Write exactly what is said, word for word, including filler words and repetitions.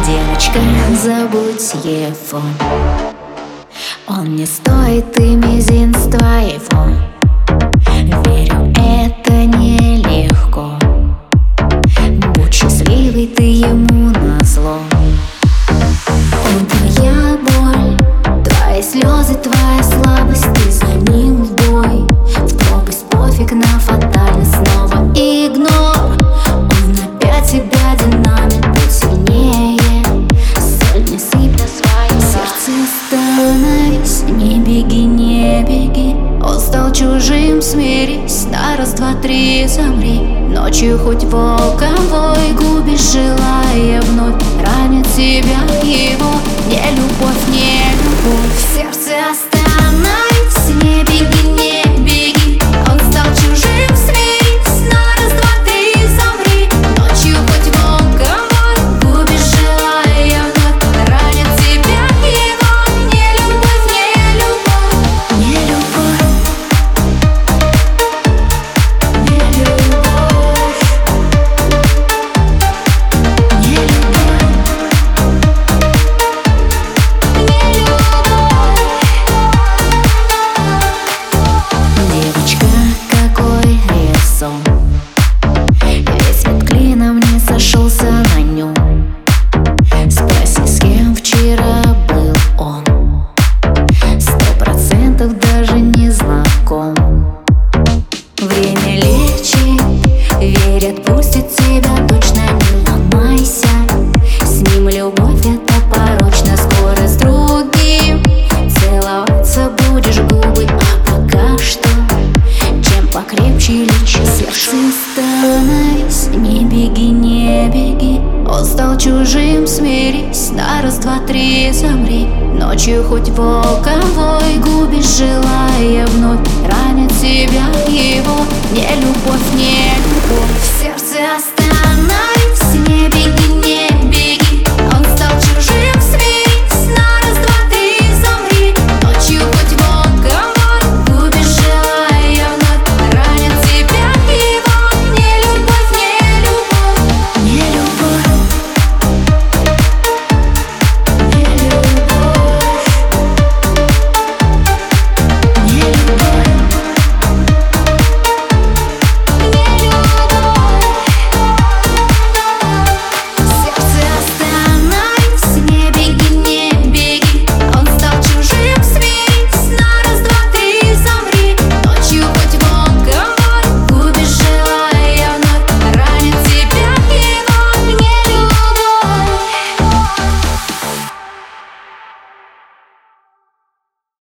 Девочка, забудь его, он не стоит и мизинц твоего. Верю, это нелегко. Будь счастливой ты ему назло. Он твоя боль, твои слезы, твоя слабость. Ты за ним в бой, в пропасть, пофиг на фатальность. Снова игнор, он опять тебя динамит. Будь сильнее, соль не сыпь на свое сердце. Остановись, не беги, не беги. Он стал чужим, смирись. На раз, два, три, замри. Ночью хоть волковой губишь, желая вновь ранит тебя его. Не любовь, не любовь. В сердце остановись, не беги, не беги. Он стал чужим, смирись. На раз, два, три, замри. Ночью хоть волковой губишь, желая вновь ранит тебя его. Не любовь, не любовь, не любовь, не любовь, не любовь, не любовь. Девочка, какой резон, весь свет клином не сошелся на нем. Спроси, с кем вчера был он, сто процентов даже не знаком. Время лечит, верь, отпустит тебя, точно не ломайся. С ним любовь это порочно, скоро с другим целоваться будешь губы. А пока что, чем покрепче лечи сердце. Остановись, не беги, не беги. Он стал чужим, смирись. На раз, два, три, замри. Ночью хоть волковой губишь, желая вновь ранит тебя его. Не любовь, не любовь. В сердце остановись.